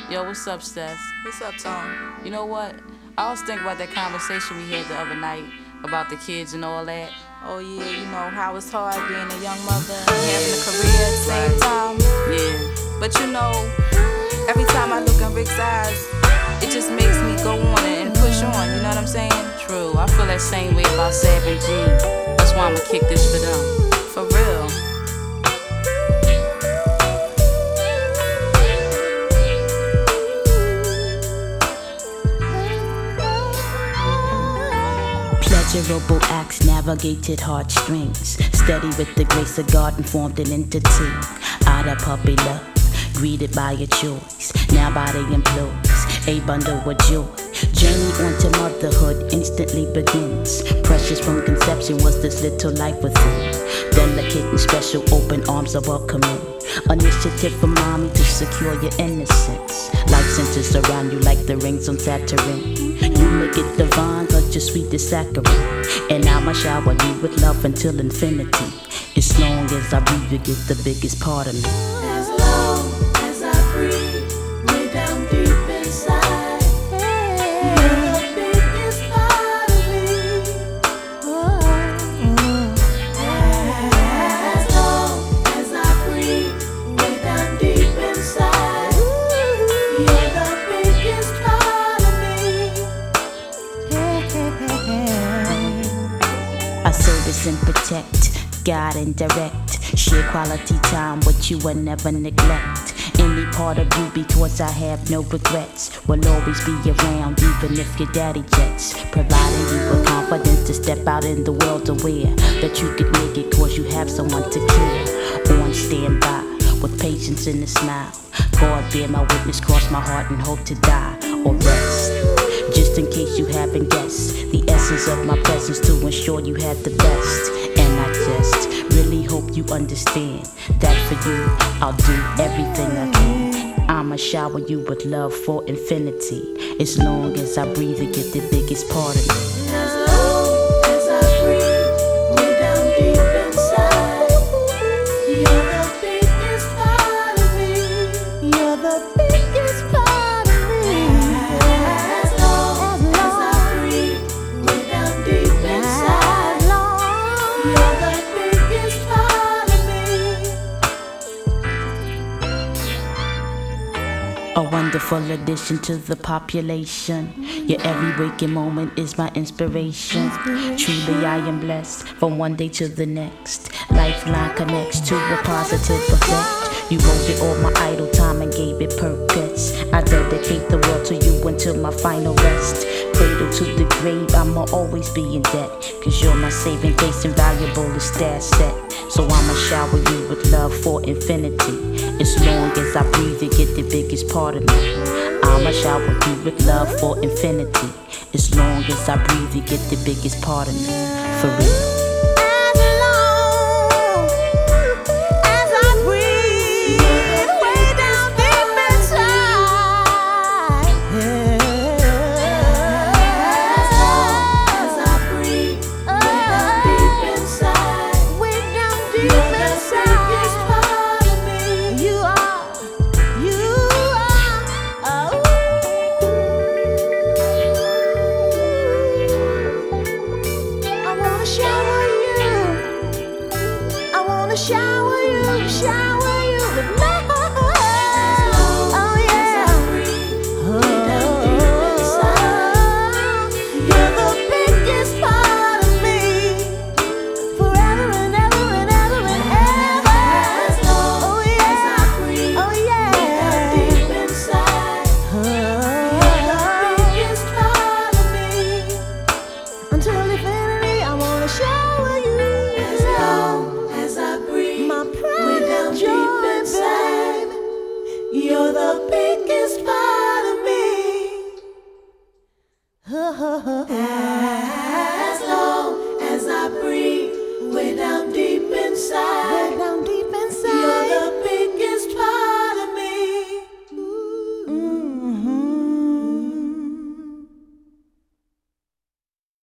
Yo, what's up, Steph? What's up, Tom? You know what? I was thinking about that conversation we had the other night about the kids and all that. Oh yeah, you know how it's hard being a young mother and having a career at the same time. Yeah. But you know, every time I look in Rick's eyes, it just makes me go on and push on. You know what I'm saying? True. I feel that same way about Sab and Gene. That's why I'ma kick this for them. For real. Pleasurable acts navigated heartstrings. Steady with the grace of God and formed an entity. Out of puppy love, greeted by a choice. Now body employs a bundle of joy. Journey onto motherhood instantly begins. Precious from conception was this little life within. Delicate and special, open arms are welcoming. Initiative for mommy to secure your innocence. Life centers around you like the rings on Saturn. You make it divine cause you're sweet as saccharine. And I'ma shower you with love until infinity. As long as I breathe, you get the biggest part of me. As long as I breathe, way down deep inside, you're the biggest part of me. As long as I breathe, way down deep inside, you're the biggest part of me. I service and protect, guide and direct. Share quality time with you and never neglect any part of you because I have no regrets. Will always be around even if your daddy jets. Providing you with confidence to step out in the world aware that you could make it cause you have someone to care. On standby with patience and a smile. God bear my witness, cross my heart and hope to die or rest. Just in case you haven't guessed the essence of my presence to ensure you have the best. And I just really hope you understand that for you I'll do everything I can. I'ma shower you with love for infinity. As long as I breathe, you get the biggest part of me. As long as I breathe, way down deep inside, you're the biggest part of me. You're the biggest part of me. As long as I breathe, way down deep inside, you're the biggest part of me. A wonderful addition to the population. Your every waking moment is my inspiration. Truly I am blessed from one day to the next. Lifeline connects to a positive effect. You molded all my idle time and gave it purpose. I dedicate the world to you until my final rest. Cradle to the grave, I'ma always be in debt. Cause you're my saving grace and valuable as that set. So I'ma shower you with love for infinity. As long as I breathe, you get the biggest part of me. I'ma shower you with love for infinity. As long as I breathe, you get the biggest part of me. For real.